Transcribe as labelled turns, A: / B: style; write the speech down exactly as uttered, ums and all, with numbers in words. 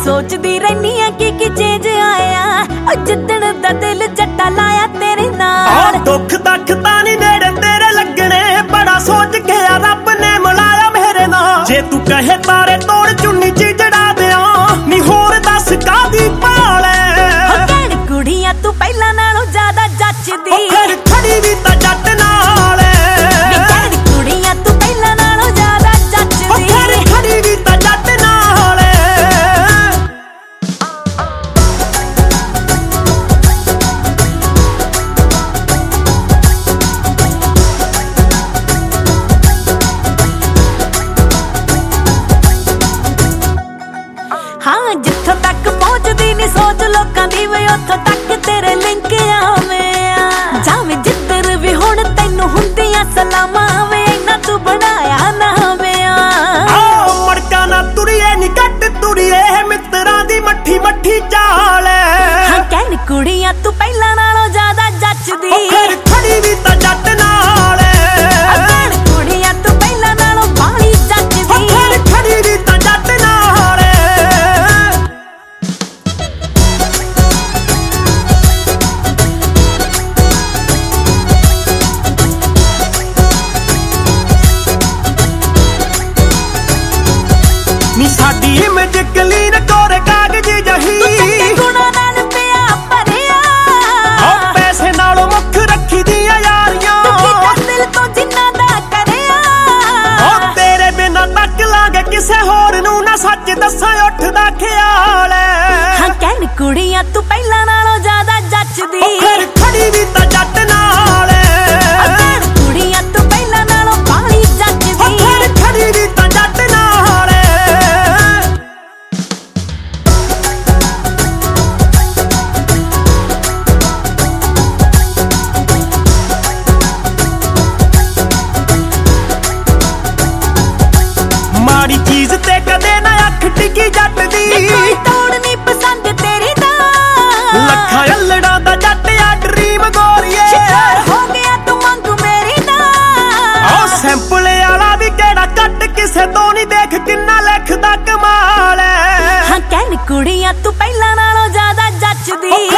A: सोचदी रहनी है कि की चेंज आया जिद्दण दा दिल जट्टा लाया तेरे नाल।
B: दुख दख तानी नेड़े तेरे लगने बड़ा सोच के रब ने मिलाया मेरे नाल। जे तू कहे तारे तोड़ चुन्नी च जड़ा दिया नी होर दस कादी पाले।
A: कहण कुड़ियां तू पहला नालों ज्यादा जचदी
B: फिर खड़ी भी ता जट नाल।
A: कहण कुड़ियां तू पहला नालों ज्यादा जचदी
B: फिर खड़ी भी ता जट नाल।
A: हाँ जिथों तक पहुंचदी नी सोच लोकां दी वे उत्थों तक तेरे लिंक आवे जावे जिधर भी हुण तैनू हुंदियां सलामां वे इन्ना तू बनाया ना वे
B: मड़का ना तुरिए नी कट तुरिए मित्रां दी मट्ठी मट्ठी चाल।
A: हाँ कहण कुड़ियां तू पहला नालों ज्यादा जचदी
B: फिर खड़ी भी ता जट नाल।
A: कहण कुड़ियां तू पहला नालों बाली जचदी
B: फिर खड़ी भी ता जट नाल। नी साडी इमेज क्लीन कोरे कागज जही
A: गुणा नाल पिया भरिया
B: पैसे नालों मुख रखी दिया यारियां
A: दिल तो जिन्ना दा करिया
B: तेरे बिना तक लागे किसे होर नू ना सच दसा उठदा ख्याल।
A: हाँ कहण कुड़ियां तू पहला नालों ज्यादा जचदी
B: फिर खड़ी भी ता जट नाल।
A: कहण कुड़ियां तू पहला नालों बाली जचदी
B: फिर खड़ी भी ता जट नाल। माड़ी चीज ते कदे ना अख टिकी जट दी
A: कोई तोड़ नी पसंद तेरी दा
B: लखा अल्लड़ा दा जट आ ड्रीम गोरिए
A: शिकार हो गया तू मंग मेरी दा
B: ओ सैंपल वाला भी केड़ा कट किसे तो नहीं देख किन्ना लिखदा कमाल।
A: हाँ कहण कुड़ियां तू पहला नालों ज्यादा जचदी